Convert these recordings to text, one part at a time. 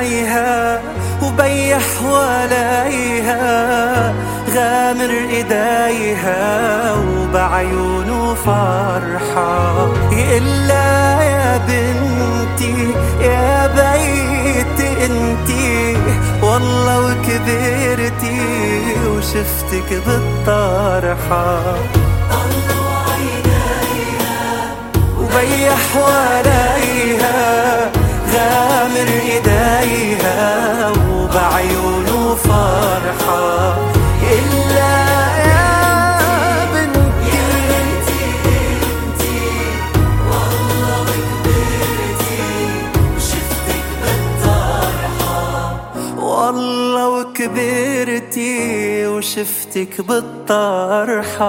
إيدايها وبيح ولايها، غامر إيدايها وبعيونه فرحة، يقلا يا بنتي يا بيتي انتي والله وكبرتي وشفتك بالطرحة. وبيح ولايها غامر إيدايها وبعيونه فرحة، إلا يا بنتي انتي والله وكبرتي وشفتك بالطرحة، والله وكبرتي وشفتك بالطرحة.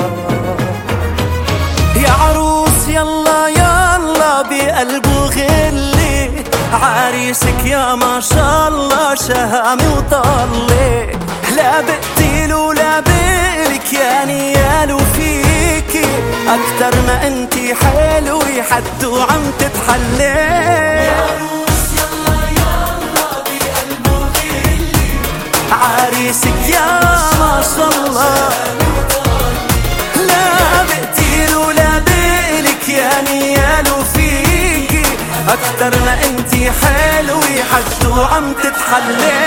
يا عروس يلا يلا بقلبه غلي، عريسك يا ما شاء الله شهامي وطلي، لا بقتيل ولا بقلك يا نيال فيكي أكتر ما انتي حلوة حد وعم تتحلي. يا عروس يلا يلا بقلبه غلي، عريسك يا ما شاء الله أكتر ما انتي حلوة حد وعم تتحلي.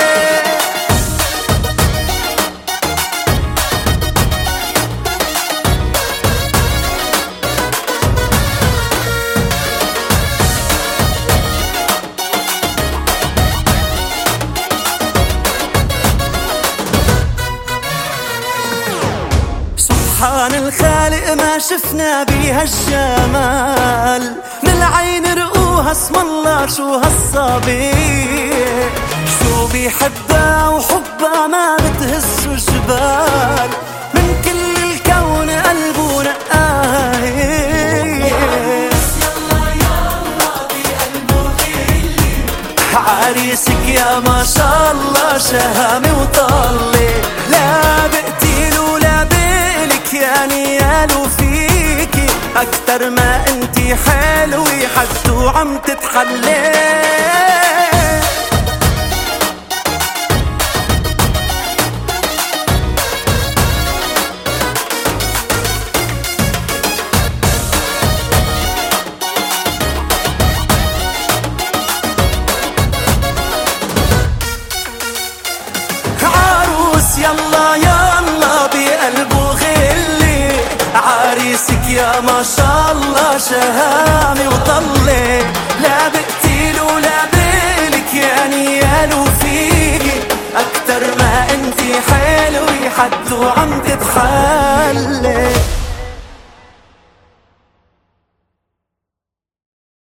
سبحان الخالق ما شفنا بيها الجمال، من العين رؤوها اسم الله شو هالصبي، شو بيحبها وحبها ما بتهز جبال، من كل الكون قلبه نقاه. عريسك يا ما شاء الله شهامي وطلي، لا بقتيل ولا بقلك يا نيال فيكي أكتر ما انتي حلوة حد وعم تتحلي. يلا يلا بقلبه غلي، عريسك يا ما شاء الله شهامي وطلي، لا بقتيل ولا بقلك يا نيال فيكي أكتر ما انتي حلوة حد وعم تتحلي.